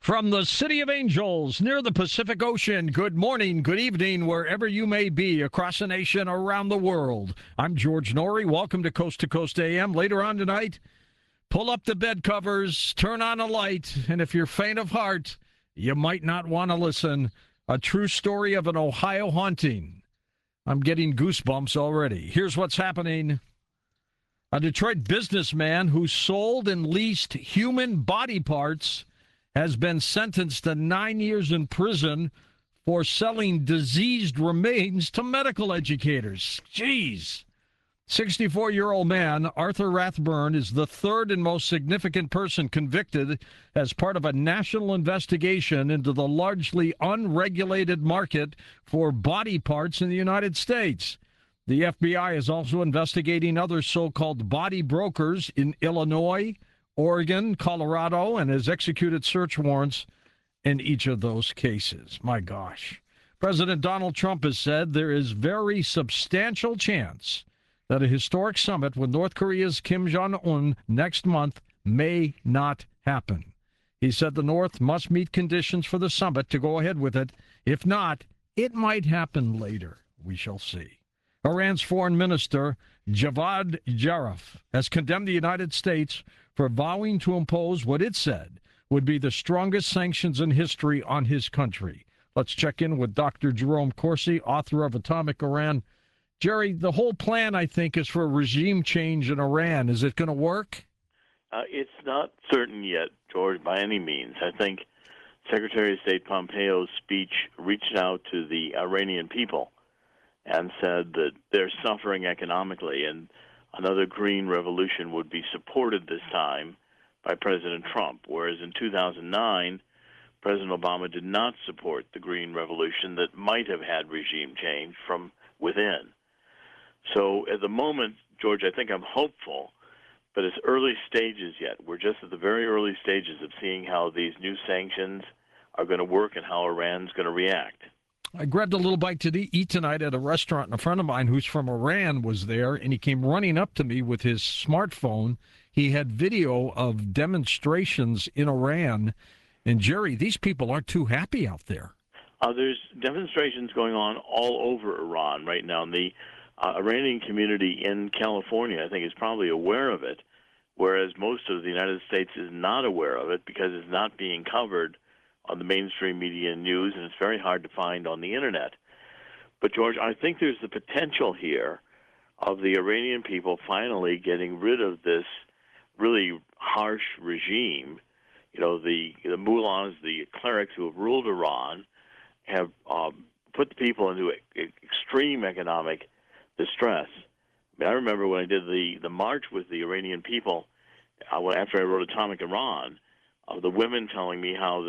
From the City of Angels near the Pacific Ocean, good morning, good evening, wherever you may be across the nation, around the world. I'm George Noory. Welcome to Coast AM. Later on tonight, pull up the bed covers, turn on a light, and if you're faint of heart, you might not want to listen. A true story of an Ohio haunting. I'm getting goosebumps already. Here's what's happening. A Detroit businessman who sold and leased human body parts has been sentenced to 9 years in prison for selling diseased remains to medical educators. Jeez. 64-year-old man Arthur Rathburn is the third and most significant person convicted as part of a national investigation into the largely unregulated market for body parts in the United States. The FBI is also investigating other so-called body brokers in Illinois, Oregon, Colorado, and has executed search warrants in each of those cases. My gosh. President Donald Trump has said there is very substantial chance that a historic summit with North Korea's Kim Jong-un next month may not happen. He said the North must meet conditions for the summit to go ahead with it. If not, it might happen later. We shall see. Iran's foreign minister, Javad Zarif, has condemned the United States for vowing to impose what it said would be the strongest sanctions in history on his country. Let's check in with Dr. Jerome Corsi, author of Atomic Iran. Jerry, the whole plan, I think, is for a regime change in Iran. Is it going to work? It's not certain yet, George, by any means. I think Secretary of State Pompeo's speech reached out to the Iranian people and said that they're suffering economically, and another green revolution would be supported this time by President Trump, whereas in 2009, President Obama did not support the green revolution that might have had regime change from within. So at the moment, George, I think I'm hopeful, but it's early stages yet. We're just at the very early stages of seeing how these new sanctions are going to work and how Iran's going to react. I grabbed a little bite to eat tonight at a restaurant, and a friend of mine who's from Iran was there, and he came running up to me with his smartphone. He had video of demonstrations in Iran. And, Jerry, these people aren't too happy out there. There's demonstrations going on all over Iran right now. And the Iranian community in California, I think, is probably aware of it, whereas most of the United States is not aware of it because it's not being covered on the mainstream media and news, and it's very hard to find on the Internet. But, George, I think there's the potential here of the Iranian people finally getting rid of this really harsh regime. You know, the mullahs, the clerics who have ruled Iran have put the people into extreme economic distress. I mean, I remember when I did the march with the Iranian people after I wrote Atomic Iran, the women telling me how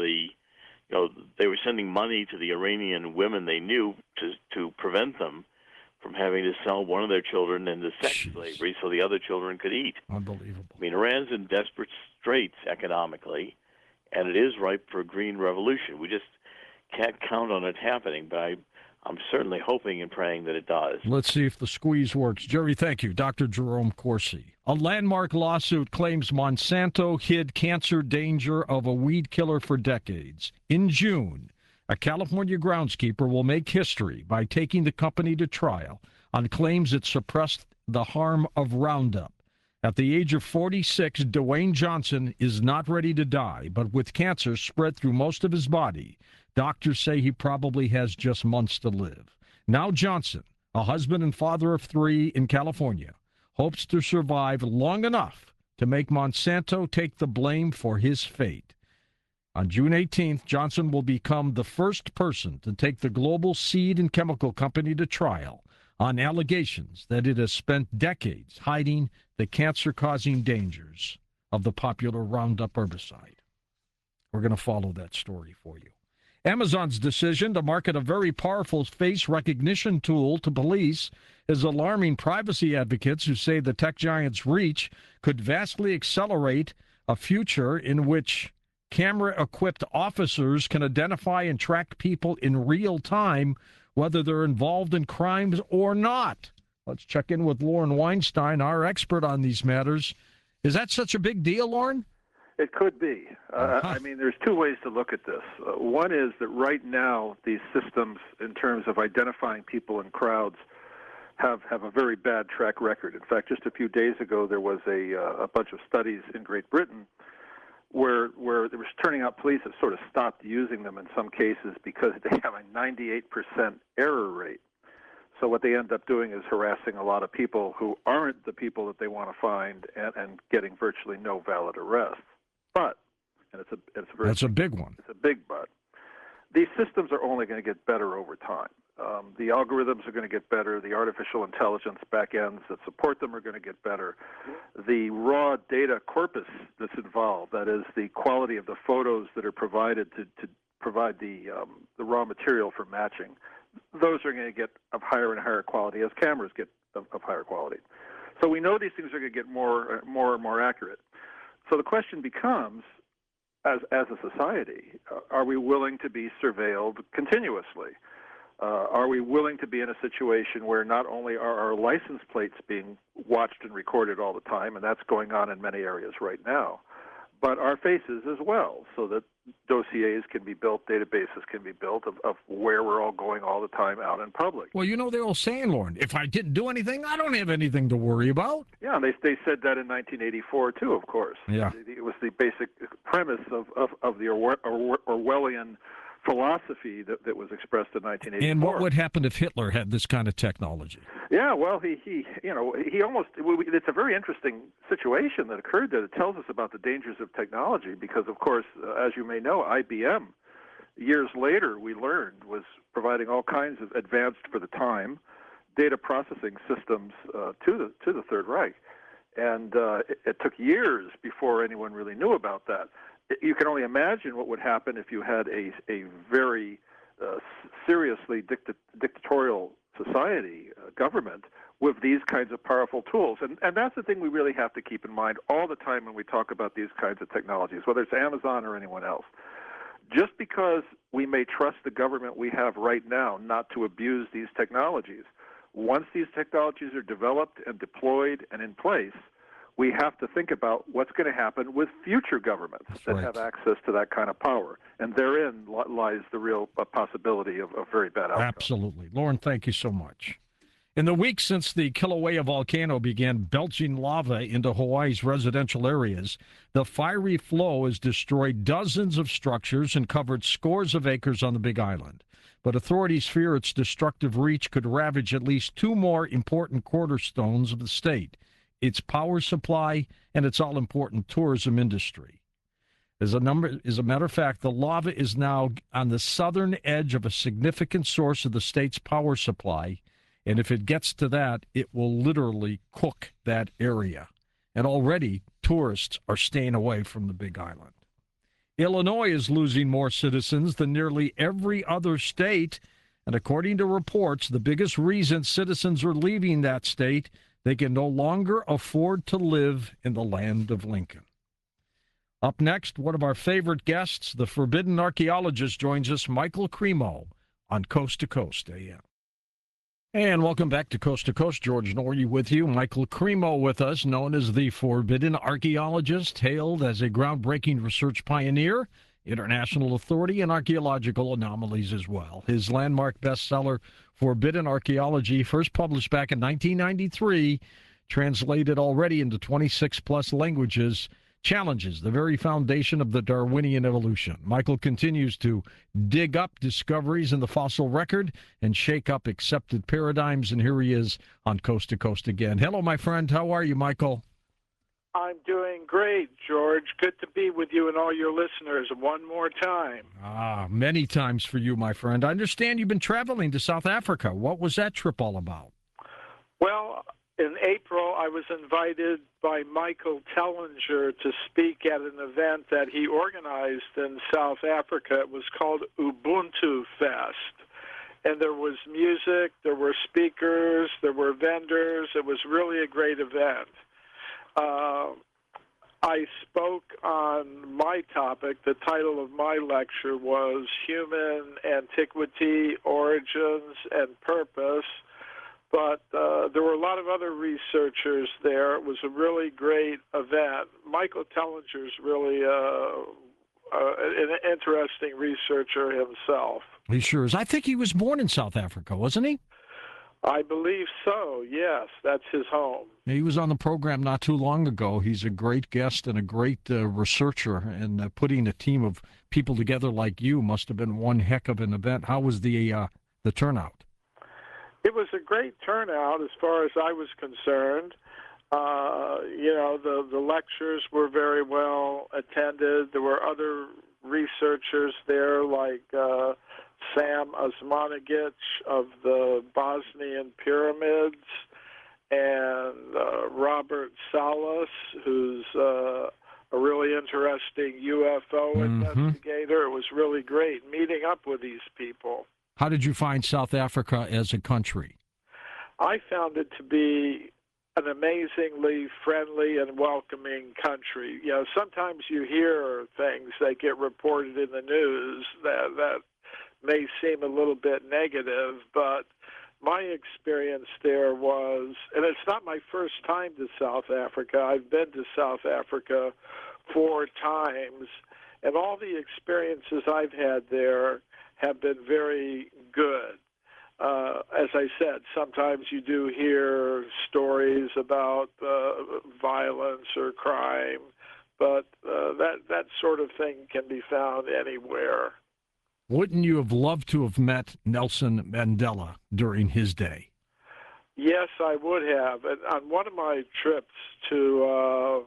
they were sending money to the Iranian women they knew to prevent them from having to sell one of their children into sex slavery so the other children could eat. Unbelievable. I mean, Iran's in desperate straits economically, and it is ripe for a green revolution. We just can't count on it happening, but I'm certainly hoping and praying that it does. Let's see if the squeeze works. Jerry, thank you. Dr. Jerome Corsi. A landmark lawsuit claims Monsanto hid cancer danger of a weed killer for decades. In June, a California groundskeeper will make history by taking the company to trial on claims it suppressed the harm of Roundup. At the age of 46, Dwayne Johnson is not ready to die, but with cancer spread through most of his body, doctors say he probably has just months to live. Now Johnson, a husband and father of 3 in California, hopes to survive long enough to make Monsanto take the blame for his fate. On June 18th, Johnson will become the first person to take the global seed and chemical company to trial on allegations that it has spent decades hiding the cancer-causing dangers of the popular Roundup herbicide. We're going to follow that story for you. Amazon's decision to market a very powerful face recognition tool to police is alarming privacy advocates who say the tech giant's reach could vastly accelerate a future in which camera-equipped officers can identify and track people in real time, whether they're involved in crimes or not. Let's check in with Lauren Weinstein, our expert on these matters. Is that such a big deal, Lauren? It could be. I mean, there's two ways to look at this. One is that right now, these systems, in terms of identifying people in crowds, have a very bad track record. In fact, just a few days ago, there was a bunch of studies in Great Britain where it was turning out police have sort of stopped using them in some cases because they have a 98% error rate. So what they end up doing is harassing a lot of people who aren't the people that they want to find and getting virtually no valid arrests. But, and that's a big one. It's a big but. These systems are only going to get better over time. The algorithms are going to get better. The artificial intelligence backends that support them are going to get better. The raw data corpus that's involved, that is the quality of the photos that are provided to provide the raw material for matching, those are going to get of higher and higher quality as cameras get of higher quality. So we know these things are going to get more and more accurate. So the question becomes, as a society, are we willing to be surveilled continuously? Are we willing to be in a situation where not only are our license plates being watched and recorded all the time, and that's going on in many areas right now, but our faces as well, so that dossiers can be built, databases can be built of where we're all going all the time out in public. Well, you know the old saying, Lauren, if I didn't do anything, I don't have anything to worry about. Yeah, and they said that in 1984, too, of course. Yeah. It was the basic premise of the Orwellian philosophy that was expressed in 1984. And what would happen if Hitler had this kind of technology? Yeah, well, he almost, it's a very interesting situation that occurred there that tells us about the dangers of technology because, of course, as you may know, IBM, years later, we learned, was providing all kinds of advanced, for the time, data processing systems to the Third Reich. And it took years before anyone really knew about that. You can only imagine what would happen if you had a very seriously dictatorial society, government, with these kinds of powerful tools. And that's the thing we really have to keep in mind all the time when we talk about these kinds of technologies, whether it's Amazon or anyone else. Just because we may trust the government we have right now not to abuse these technologies, once these technologies are developed and deployed and in place, we have to think about what's going to happen with future governments that have access to that kind of power. And therein lies the real possibility of very bad outcomes. Absolutely. Lauren, thank you so much. In the weeks since the Kilauea volcano began belching lava into Hawaii's residential areas, the fiery flow has destroyed dozens of structures and covered scores of acres on the Big Island. But authorities fear its destructive reach could ravage at least two more important cornerstones of the state: its power supply, and its all-important tourism industry. As a matter of fact, the lava is now on the southern edge of a significant source of the state's power supply, and if it gets to that, it will literally cook that area. And already, tourists are staying away from the Big Island. Illinois is losing more citizens than nearly every other state, and according to reports, the biggest reason citizens are leaving that state, they can no longer afford to live in the land of Lincoln. Up next, one of our favorite guests, the forbidden archaeologist, joins us, Michael Cremo, on Coast to Coast AM. And welcome back to Coast. George Noory with you. Michael Cremo with us, known as the forbidden archaeologist, hailed as a groundbreaking research pioneer, international authority in archaeological anomalies as well. His landmark bestseller, Forbidden Archaeology, first published back in 1993, translated already into 26-plus languages, challenges the very foundation of the Darwinian evolution. Michael continues to dig up discoveries in the fossil record and shake up accepted paradigms, and here he is on Coast to Coast again. Hello, my friend. How are you, Michael? I'm doing great, George. Good to be with you and all your listeners one more time. Many times for you, my friend. I understand you've been traveling to South Africa. What was that trip all about? Well, in April, I was invited by Michael Tellinger to speak at an event that he organized in South Africa. It was called Ubuntu Fest. And there was music, there were speakers, there were vendors. It was really a great event. I spoke on my topic. The title of my lecture was Human Antiquity, Origins, and Purpose, But there were a lot of other researchers there. It was a really great event. Michael Tellinger's really an interesting researcher himself. He sure is. I think he was born in South Africa, wasn't he? I believe so, yes. That's his home. He was on the program not too long ago. He's a great guest and a great researcher, and putting a team of people together like you must have been one heck of an event. How was the turnout? It was a great turnout as far as I was concerned. The lectures were very well attended. There were other researchers there like Sam Osmanagic of the Bosnian Pyramids and Robert Salas, who's a really interesting UFO investigator. It was really great meeting up with these people. How did you find South Africa as a country? I found it to be an amazingly friendly and welcoming country. You know, sometimes you hear things that get reported in the news that may seem a little bit negative, but my experience there was, and it's not my first time to South Africa. I've been to South Africa 4 times, and all the experiences I've had there have been very good. As I said, sometimes you do hear stories about violence or crime, but that sort of thing can be found anywhere. Wouldn't you have loved to have met Nelson Mandela during his day? Yes, I would have. And on one of my trips to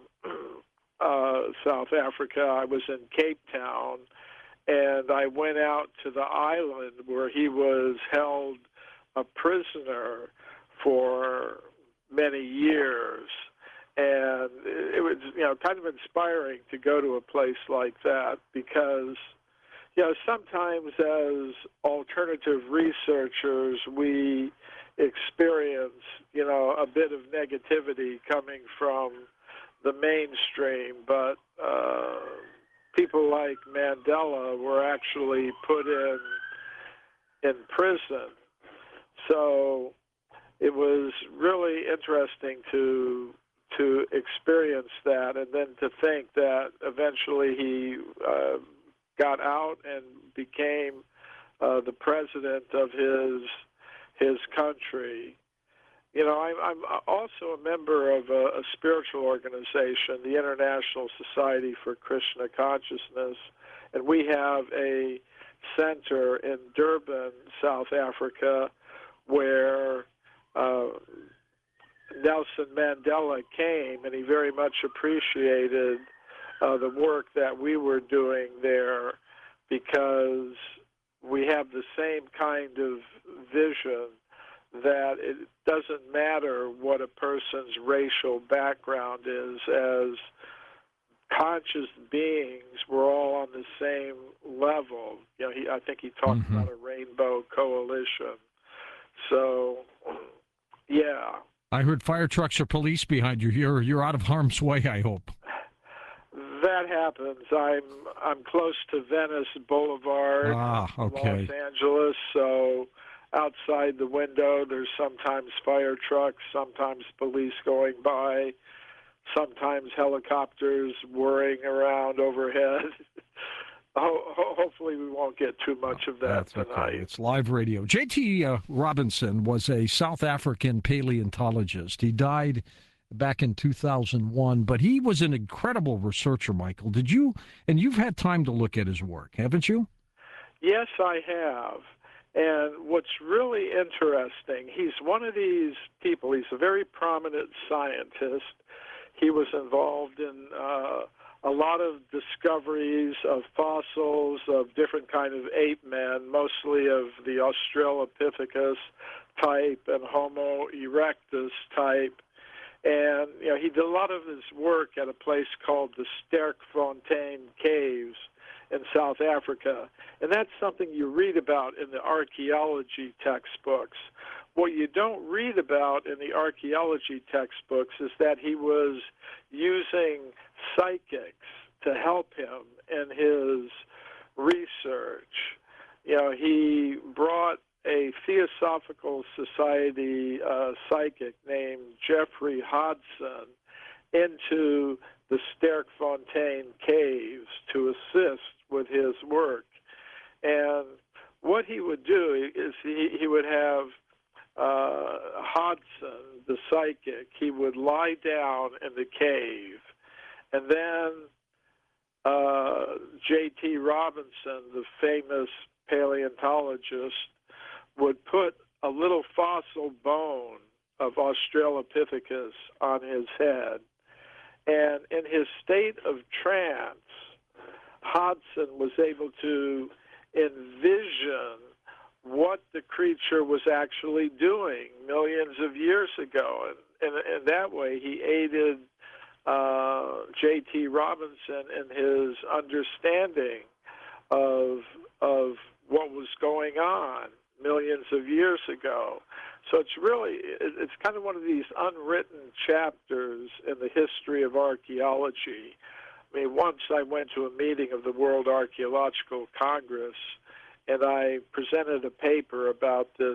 South Africa, I was in Cape Town, and I went out to the island where he was held a prisoner for many years. And it was, kind of inspiring to go to a place like that because, sometimes as alternative researchers, we experience, a bit of negativity coming from the mainstream, but people like Mandela were actually put in prison. So it was really interesting to experience that, and then to think that eventually he got out and became the president of his country. I'm also a member of a spiritual organization, the International Society for Krishna Consciousness, and we have a center in Durban, South Africa, where Nelson Mandela came, and he very much appreciated the work that we were doing there because we have the same kind of vision that it doesn't matter what a person's racial background is. As conscious beings, we're all on the same level. I think he talked about a rainbow coalition. So, yeah. I heard fire trucks or police behind you. You're out of harm's way, I hope. That happens. I'm close to Venice Boulevard, Los Angeles, so outside the window there's sometimes fire trucks, sometimes police going by, sometimes helicopters whirring around overhead. Hopefully we won't get too much of that tonight. Okay. It's live radio. J.T. Robinson was a South African paleontologist. He died back in 2001, but he was an incredible researcher, Michael. Did you? And you've had time to look at his work, haven't you? Yes, I have. And what's really interesting, he's one of these people, he's a very prominent scientist. He was involved in a lot of discoveries of fossils of different kind of ape men, mostly of the Australopithecus type and Homo erectus type. And, he did a lot of his work at a place called the Sterkfontein Caves in South Africa. And that's something you read about in the archaeology textbooks. What you don't read about in the archaeology textbooks is that he was using psychics to help him in his research. He brought a theosophical Historical Society psychic named Jeffrey Hodson into the Sterkfontein caves to assist with his work. And what he would do is he would have Hodson, the psychic, he would lie down in the cave, and then J.T. Robinson, the famous paleontologist, would put a little fossil bone of Australopithecus on his head. And in his state of trance, Hodson was able to envision what the creature was actually doing millions of years ago. And that way he aided J.T. Robinson in his understanding of what was going on millions of years ago. So it's kind of one of these unwritten chapters in the history of archaeology. I mean, once I went to a meeting of the World Archaeological Congress, and I presented a paper about this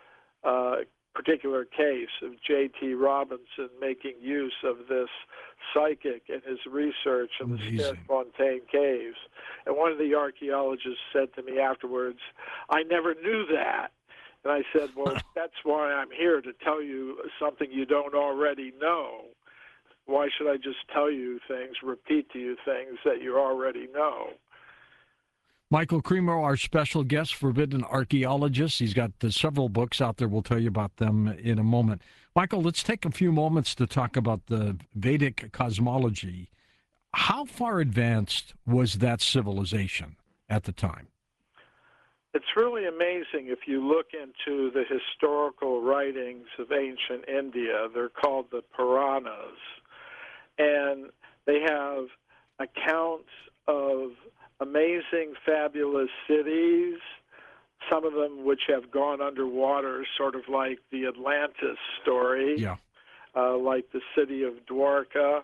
particular case of J.T. Robinson making use of this psychic in his research in the Sterkfontein caves. And one of the archaeologists said to me afterwards, "I never knew that." And I said, "Well, that's why I'm here, to tell you something you don't already know. Why should I just tell you things, repeat to you things that you already know?" Michael Cremo, our special guest, forbidden archaeologist. He's got several books out there. We'll tell you about them in a moment. Michael, let's take a few moments to talk about the Vedic cosmology. How far advanced was that civilization at the time? It's really amazing if you look into the historical writings of ancient India. They're called the Puranas, and they have accounts of amazing, fabulous cities, some of them which have gone underwater, sort of like the Atlantis story, like the city of Dwarka,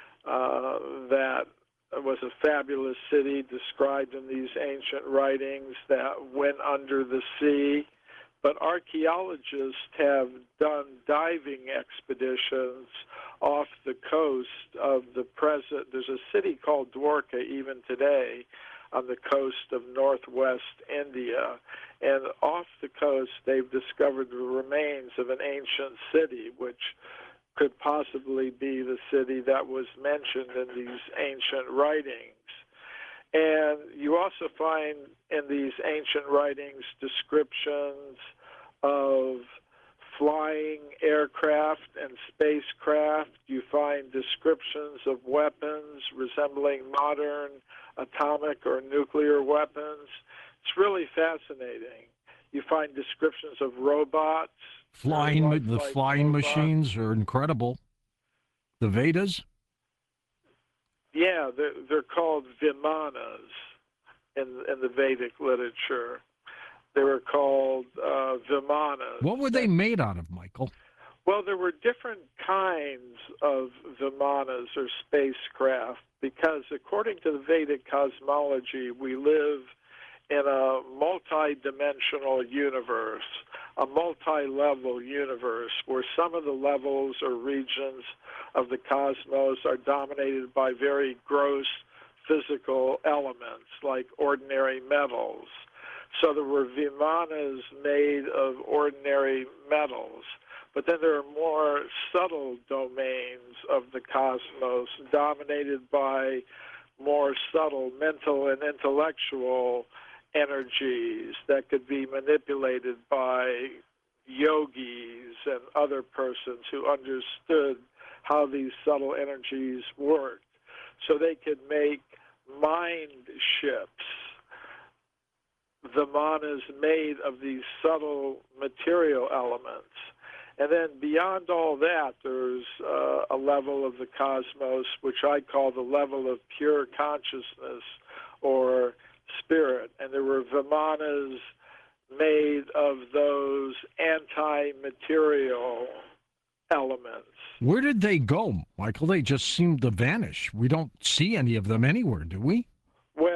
that was a fabulous city described in these ancient writings that went under the sea. But archaeologists have done diving expeditions off the coast of the present. There's a city called Dwarka even today on the coast of northwest India. And off the coast, they've discovered the remains of an ancient city, which could possibly be the city that was mentioned in these ancient writings. And you also find in these ancient writings descriptions of flying aircraft and spacecraft. You find descriptions of weapons resembling modern atomic or nuclear weapons. It's really fascinating. You find descriptions of robots. The flying machines are incredible. The Vedas? Yeah, they're called Vimanas in the Vedic literature. They were called Vimanas. What were they made out of, Michael? Well, there were different kinds of Vimanas or spacecraft because according to the Vedic cosmology, we live in a multi-dimensional universe, a multi-level universe where some of the levels or regions of the cosmos are dominated by very gross physical elements like ordinary metals. So there were Vimanas made of ordinary metals. But then there are more subtle domains of the cosmos dominated by more subtle mental and intellectual energies that could be manipulated by yogis and other persons who understood how these subtle energies worked. So they could make mind ships, Vimanas made of these subtle material elements. And then beyond all that, there's a level of the cosmos which I call the level of pure consciousness or spirit. And there were Vimanas made of those anti-material elements. Where did they go, Michael? They just seem to vanish. We don't see any of them anywhere, do we? Well,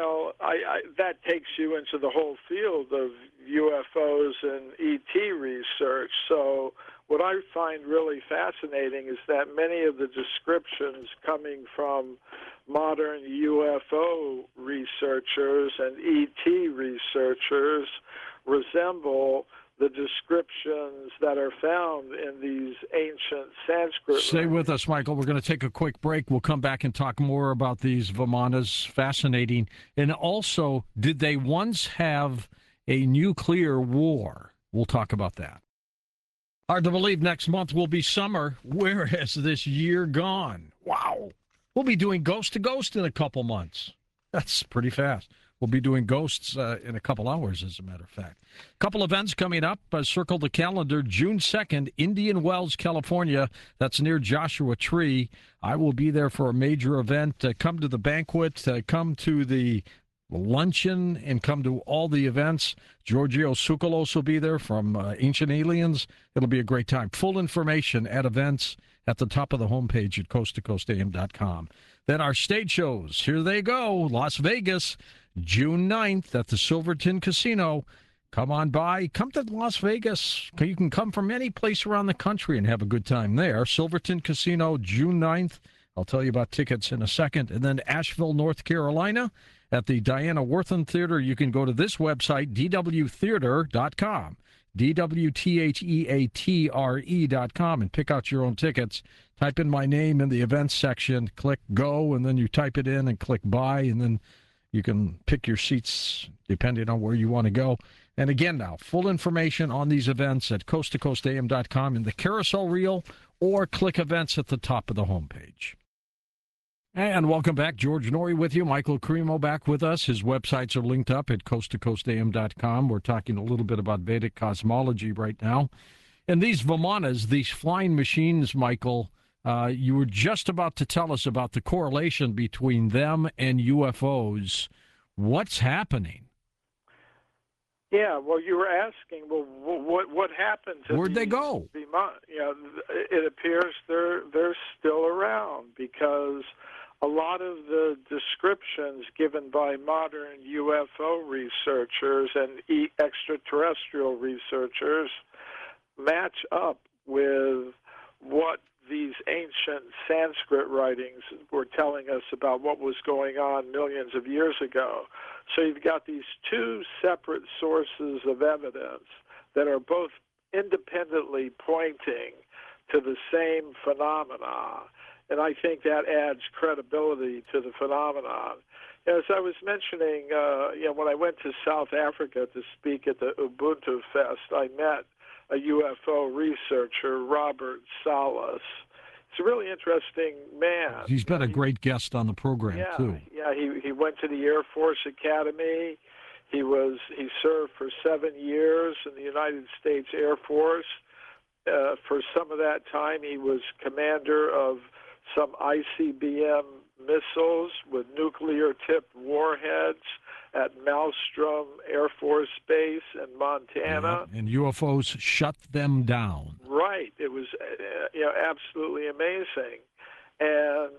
that takes you into the whole field of UFOs and ET research. So what I find really fascinating is that many of the descriptions coming from modern UFO researchers and ET researchers resemble the descriptions that are found in these ancient Sanskrit. Stay with us, Michael. We're going to take a quick break. We'll come back and talk more about these Vimanas. Fascinating. And also, did they once have a nuclear war? We'll talk about that. Hard to believe next month will be summer. Where has this year gone? Wow. We'll be doing Ghost to Ghost in a couple months. That's pretty fast. We'll be doing Ghosts in a couple hours, as a matter of fact. Couple events coming up. Circle the calendar. June 2nd, Indian Wells, California. That's near Joshua Tree. I will be there for a major event. Come to the banquet. Come to the luncheon and come to all the events. Giorgio Tsoukalos will be there from Ancient Aliens. It'll be a great time. Full information at events at the top of the homepage at coasttocoastam.com. Then our stage shows. Here they go. Las Vegas, June 9th at the Silverton Casino. Come on by. Come to Las Vegas. You can come from any place around the country and have a good time there. Silverton Casino, June 9th. I'll tell you about tickets in a second. And then Asheville, North Carolina at the Diana Worthen Theater. You can go to this website, dwtheater.com, dwtheatre.com, and pick out your own tickets. Type in my name in the events section, click go, and then you type it in and click buy, and then you can pick your seats depending on where you want to go. And again now, full information on these events at coasttocoastam.com in the carousel reel, or click events at the top of the homepage. And welcome back. George Noory with you. Michael Cremo back with us. His websites are linked up at coasttocoastam.com. We're talking a little bit about Vedic cosmology right now. And these Vimanas, these flying machines, Michael, you were just about to tell us about the correlation between them and UFOs. What's happening? Yeah, well, you were asking, well, what happened to Where'd they go? It appears they're still around, because a lot of the descriptions given by modern UFO researchers and extraterrestrial researchers match up with what these ancient Sanskrit writings were telling us about what was going on millions of years ago. So you've got these two separate sources of evidence that are both independently pointing to the same phenomena, and I think that adds credibility to the phenomenon. As I was mentioning, when I went to South Africa to speak at the Ubuntu Fest, I met a UFO researcher, Robert Salas. He's a really interesting man. He's been a great guest on the program, too. Yeah, he went to the Air Force Academy. He served for 7 years in the United States Air Force. For some of that time, he was commander of some ICBM missiles with nuclear-tipped warheads at Malmstrom Air Force Base in Montana. Yeah, and UFOs shut them down. Right. It was absolutely amazing. And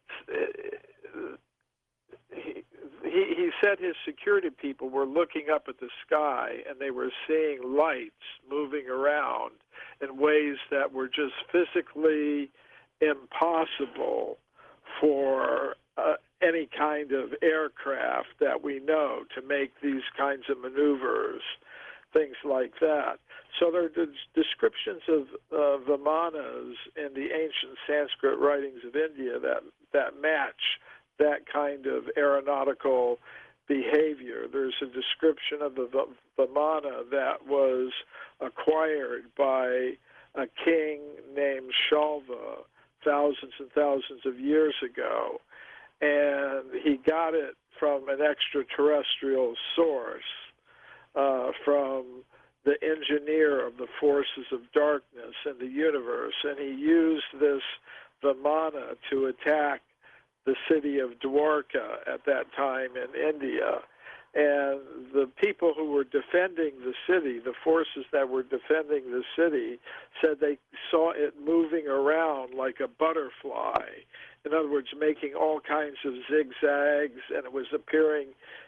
he said his security people were looking up at the sky, and they were seeing lights moving around in ways that were just physically impossible for any kind of aircraft that we know to make these kinds of maneuvers, things like that. So there are descriptions of Vimanas in the ancient Sanskrit writings of India that match that kind of aeronautical behavior. There's a description of the Vimana that was acquired by a king named Shalva thousands and thousands of years ago, and he got it from an extraterrestrial source, from the engineer of the forces of darkness in the universe, and he used this Vimana to attack the city of Dwarka at that time in India. And the people who were defending the city, the forces that were defending the city, said they saw it moving around like a butterfly. In other words, making all kinds of zigzags, and it was appearing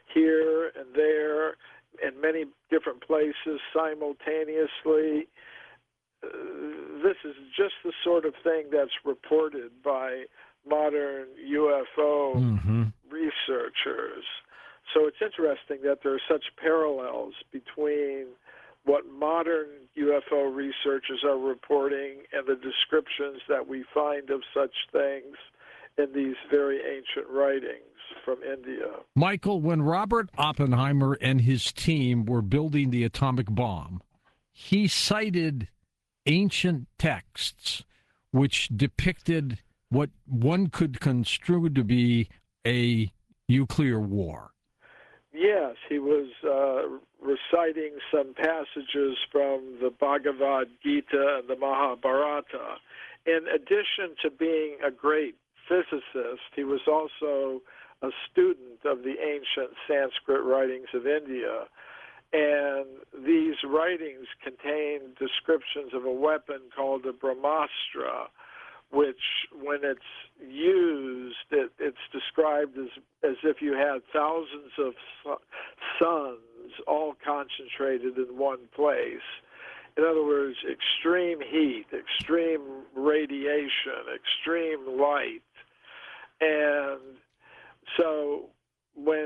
here and there in many different places simultaneously. This is just the sort of thing that's reported by modern UFO researchers. So it's interesting that there are such parallels between what modern UFO researchers are reporting and the descriptions that we find of such things in these very ancient writings from India. Michael, when Robert Oppenheimer and his team were building the atomic bomb, he cited ancient texts which depicted what one could construe to be a nuclear war. Yes, he was reciting some passages from the Bhagavad Gita and the Mahabharata. In addition to being a great physicist, he was also a student of the ancient Sanskrit writings of India. And these writings contain descriptions of a weapon called a Brahmastra, which, when it's used, it's described as if you had thousands of suns all concentrated in one place. In other words, extreme heat, extreme radiation, extreme light. And so when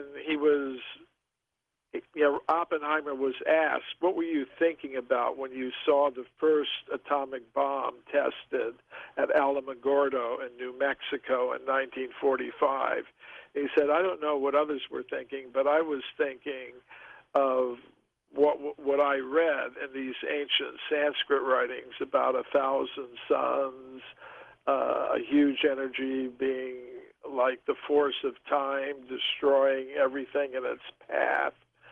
Oppenheimer was asked, what were you thinking about when you saw the first atomic bomb tested at Alamogordo in New Mexico in 1945? He said, I don't know what others were thinking, but I was thinking of what I read in these ancient Sanskrit writings about 1,000 suns, a huge energy being like the force of time, destroying everything in its path.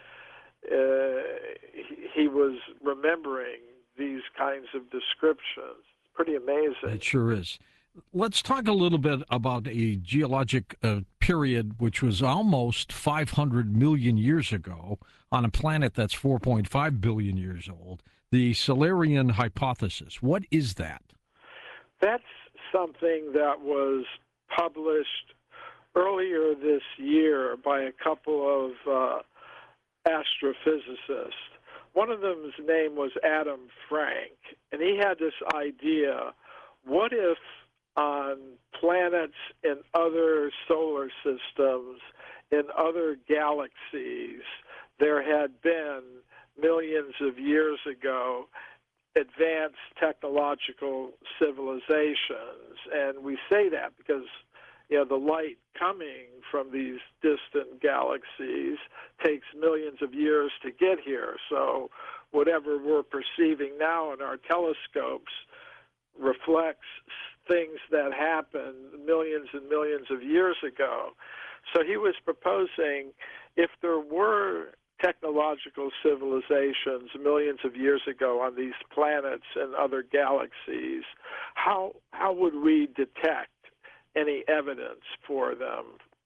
He was remembering these kinds of descriptions. Pretty amazing. It sure is. Let's talk a little bit about a geologic period which was almost 500 million years ago on a planet that's 4.5 billion years old, the Silurian hypothesis. What is that? That's something that was published earlier this year by a couple of astrophysicists. One of them's name was Adam Frank, and he had this idea, what if on planets in other solar systems, in other galaxies, there had been millions of years ago advanced technological civilizations? And we say that because the light coming from these distant galaxies takes millions of years to get here. So whatever we're perceiving now in our telescopes reflects things that happened millions and millions of years ago. So he was proposing, if there were technological civilizations millions of years ago on these planets and other galaxies, how would we detect any evidence for them?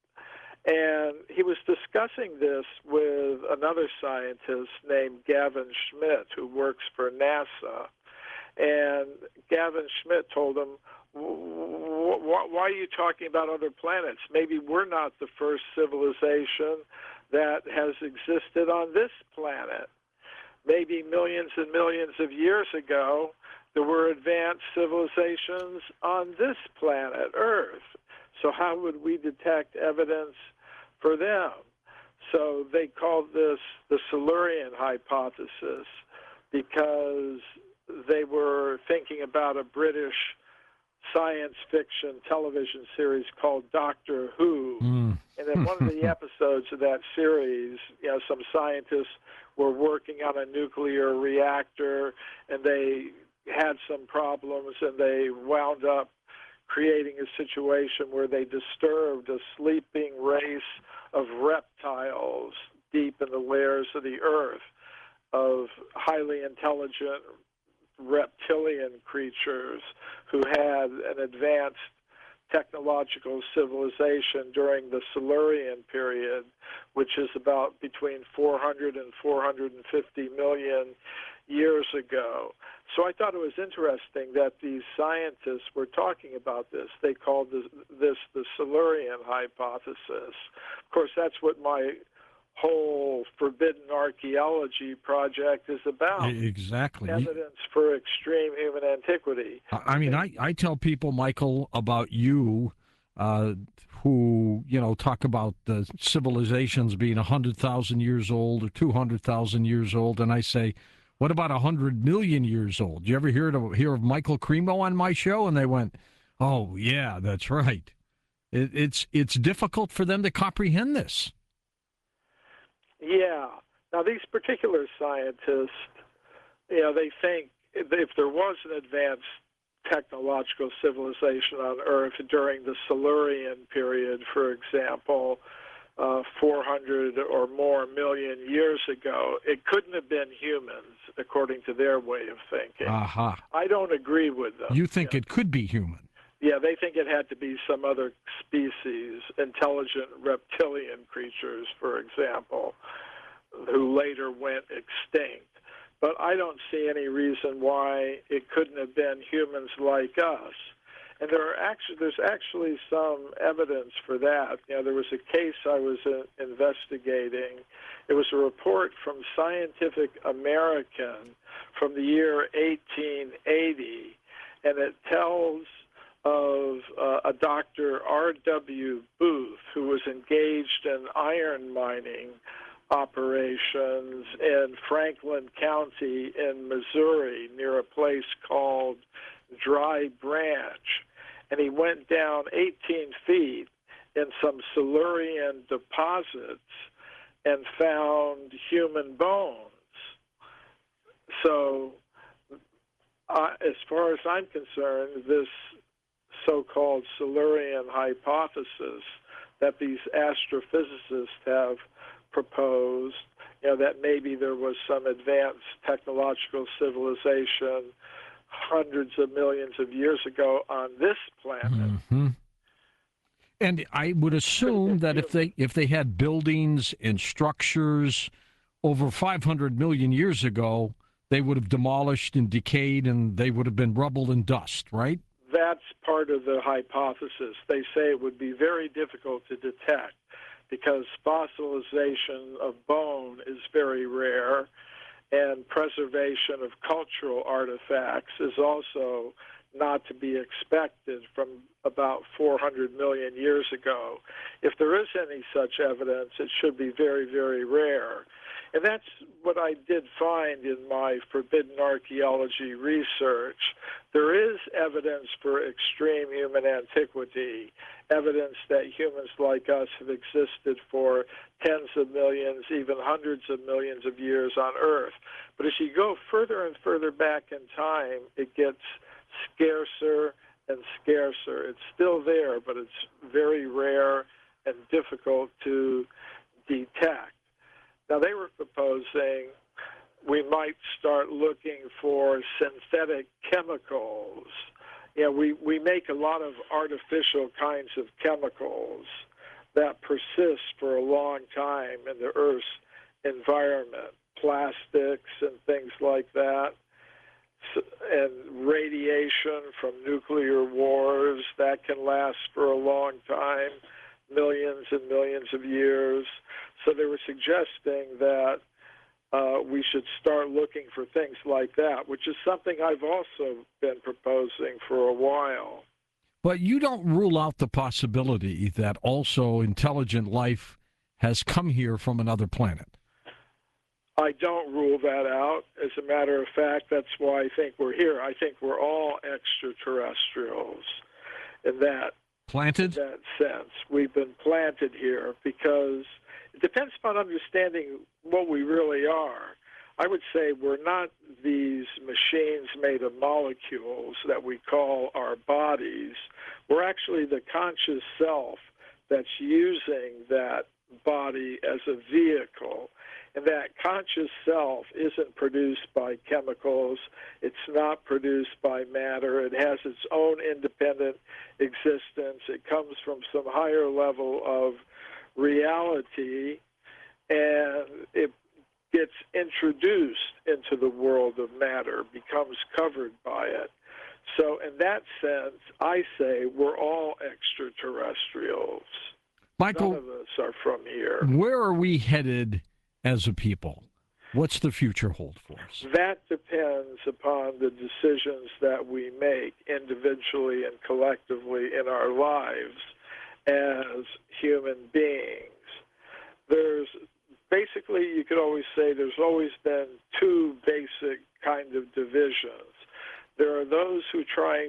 And he was discussing this with another scientist named Gavin Schmidt, who works for NASA. And Gavin Schmidt told him, why are you talking about other planets? Maybe we're not the first civilization that has existed on this planet. Maybe millions and millions of years ago, there were advanced civilizations on this planet, Earth. So how would we detect evidence for them? So they called this the Silurian hypothesis because they were thinking about a British science fiction television series called Doctor Who. And in one of the episodes of that series, some scientists were working on a nuclear reactor, and they had some problems, and they wound up creating a situation where they disturbed a sleeping race of reptiles deep in the layers of the earth, of highly intelligent reptilian creatures who had an advanced technological civilization during the Silurian period, which is about between 400 and 450 million years ago. So I thought it was interesting that these scientists were talking about this. They called this the Silurian hypothesis. Of course, that's what my whole forbidden archaeology project is about. Exactly. Evidence for extreme human antiquity. I mean, I tell people, Michael, about you, who, talk about the civilizations being 100,000 years old or 200,000 years old, and I say, what about 100 million years old? You ever hear of Michael Cremo on my show? And they went, oh, yeah, that's right. It's difficult for them to comprehend this. Yeah. Now, these particular scientists, they think if there was an advanced technological civilization on Earth during the Silurian period, for example, 400 or more million years ago, it couldn't have been humans, according to their way of thinking. Aha. I don't agree with them. You think it could be human? Yeah, they think it had to be some other species, intelligent reptilian creatures, for example, who later went extinct. But I don't see any reason why it couldn't have been humans like us. And there's actually some evidence for that. There was a case I was investigating. It was a report from Scientific American from the year 1880, and it tells of a Dr. R.W. Booth, who was engaged in iron mining operations in Franklin County in Missouri near a place called Dry Branch. And he went down 18 feet in some Silurian deposits and found human bones. So, as far as I'm concerned, this so-called Silurian hypothesis that these astrophysicists have proposed, that maybe there was some advanced technological civilization hundreds of millions of years ago on this planet. Mm-hmm. And I would assume that if they had buildings and structures over 500 million years ago, they would have demolished and decayed, and they would have been rubble and dust, right? That's part of the hypothesis. They say it would be very difficult to detect because fossilization of bone is very rare, and preservation of cultural artifacts is also not to be expected from about 400 million years ago. If there is any such evidence, it should be very, very rare. And that's what I did find in my forbidden archaeology research. There is evidence for extreme human antiquity, evidence that humans like us have existed for tens of millions, even hundreds of millions of years on Earth. But as you go further and further back in time, it gets scarcer and scarcer. It's still there, but it's very rare and difficult to detect. Now, they were proposing we might start looking for synthetic chemicals. We make a lot of artificial kinds of chemicals that persist for a long time in the Earth's environment, plastics and things like that, and radiation from nuclear wars that can last for a long time, millions and millions of years. So they were suggesting that we should start looking for things like that, which is something I've also been proposing for a while. But you don't rule out the possibility that also intelligent life has come here from another planet. I don't rule that out. As a matter of fact, that's why I think we're here. I think we're all extraterrestrials in that planted? In that sense. We've been planted here because it depends upon understanding what we really are. I would say we're not these machines made of molecules that we call our bodies. We're actually the conscious self that's using that body as a vehicle. And that conscious self isn't produced by chemicals. It's not produced by matter. It has its own independent existence. It comes from some higher level of reality, and it gets introduced into the world of matter, becomes covered by it. So in that sense, I say we're all extraterrestrials. Michael, None of us are from here. where are we headed as a people? What's the future hold for us? That depends upon the decisions that we make individually and collectively in our lives as human beings. There's basically, you could always say there's always been two basic kind of divisions. There are those who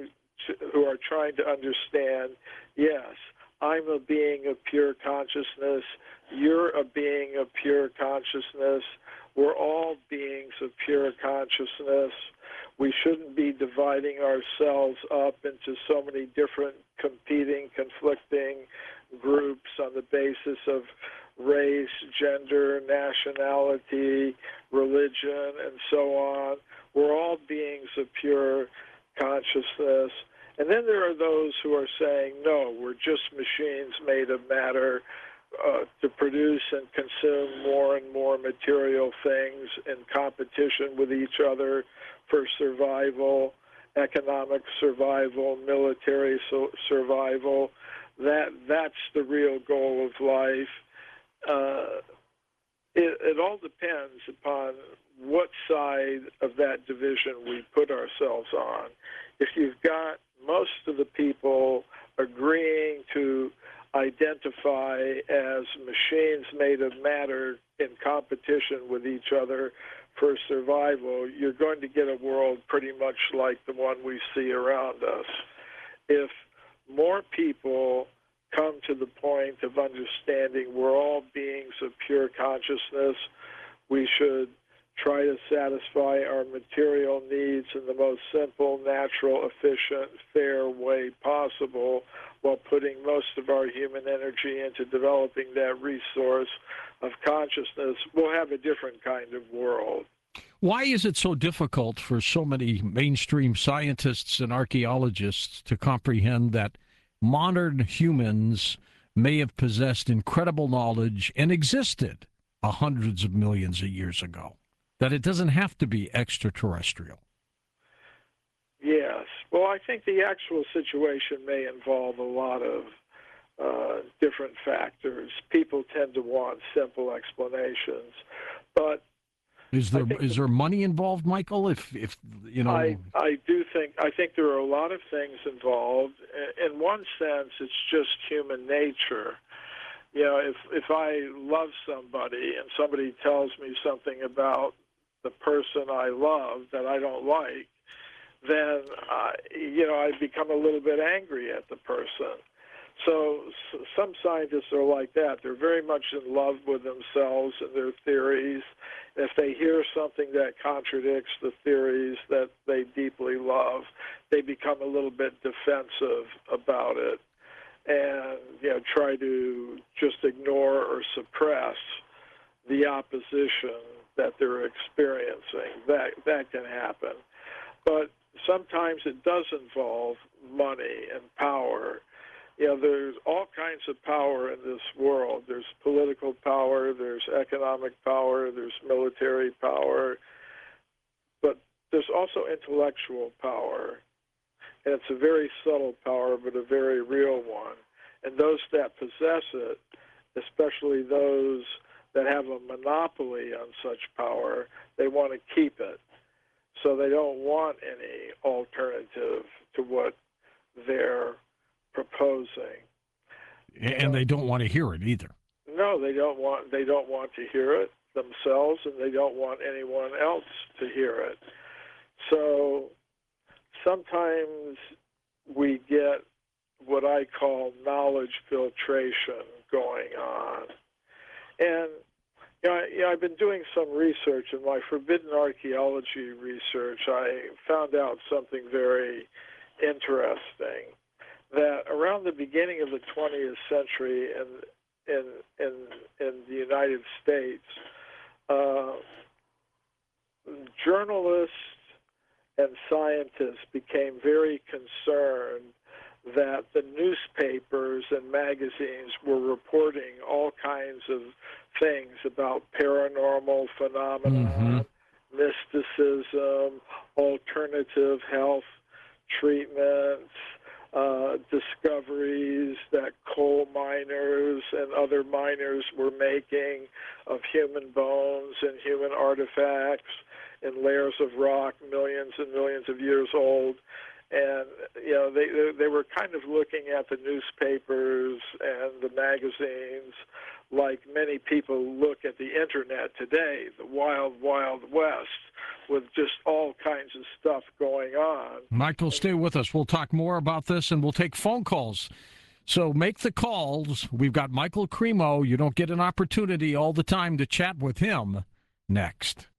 are trying to understand, yes, I'm a being of pure consciousness, you're a being of pure consciousness, we're all beings of pure consciousness. We shouldn't be dividing ourselves up into so many different competing, conflicting groups on the basis of race, gender, nationality, religion, and so on. We're all beings of pure consciousness. And then there are those who are saying, no, we're just machines made of matter to produce and consume more and more material things in competition with each other for survival, economic survival, military survival. That's the real goal of life. It all depends upon what side of that division we put ourselves on. If you've got most of the people agreeing to identify as machines made of matter in competition with each other for survival, you're going to get a world pretty much like the one we see around us. If more people come to the point of understanding we're all beings of pure consciousness, we should try to satisfy our material needs in the most simple, natural, efficient, fair way possible, while putting most of our human energy into developing that resource of consciousness, we'll have a different kind of world. Why is it so difficult for so many mainstream scientists and archaeologists to comprehend that modern humans may have possessed incredible knowledge and existed hundreds of millions of years ago? That it doesn't have to be extraterrestrial. Yes. Well, I think the actual situation may involve a lot of different factors. People tend to want simple explanations, but is there money involved, Michael? If you know, I think there are a lot of things involved. In one sense, it's just human nature. You know, if I love somebody and somebody tells me something about the person I love that I don't like, then I become a little bit angry at the person. So some scientists are like that. They're very much in love with themselves and their theories. If they hear something that contradicts the theories that they deeply love, they become a little bit defensive about it and try to just ignore or suppress the opposition that they're experiencing. That can happen. But sometimes it does involve money and power. There's all kinds of power in this world. There's political power, there's economic power, there's military power, but there's also intellectual power. And it's a very subtle power, but a very real one. And those that possess it, especially those that have a monopoly on such power, they want to keep it. So they don't want any alternative to what they're proposing. And they don't want to hear it either. No, they don't want to hear it themselves, and they don't want anyone else to hear it. So sometimes we get what I call knowledge filtration going on. And I've been doing some research. In my forbidden archaeology research, I found out something very interesting, that around the beginning of the 20th century in the United States, journalists and scientists became very concerned that the newspapers and magazines were reporting all kinds of things about paranormal phenomena, mysticism, alternative health treatments, discoveries that coal miners and other miners were making of human bones and human artifacts in layers of rock millions and millions of years old. And, you know, they were kind of looking at the newspapers and the magazines like many people look at the Internet today, the wild, wild west, with just all kinds of stuff going on. Michael, stay with us. We'll talk more about this, and we'll take phone calls. So make the calls. We've got Michael Cremo. You don't get an opportunity all the time to chat with him next.